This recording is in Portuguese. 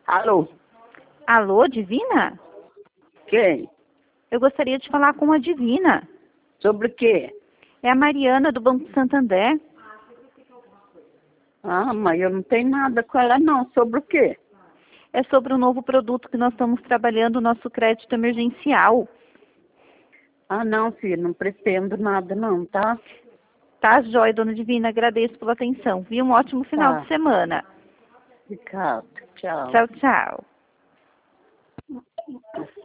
Alô? Alô, Divina? Quem? Eu gostaria de falar com a Divina. Sobre o quê? É a Mariana do Banco Santander. Ah, mas eu não tenho nada com ela não. Sobre o quê? É sobre um novo produto que nós estamos trabalhando, o nosso crédito emergencial. Ah, não, filho, não pretendo nada não, tá? Tá, joia, dona Divina, agradeço pela atenção. Vi um ótimo final Tá. de semana. Ricardo, tchau. Tchau, tchau.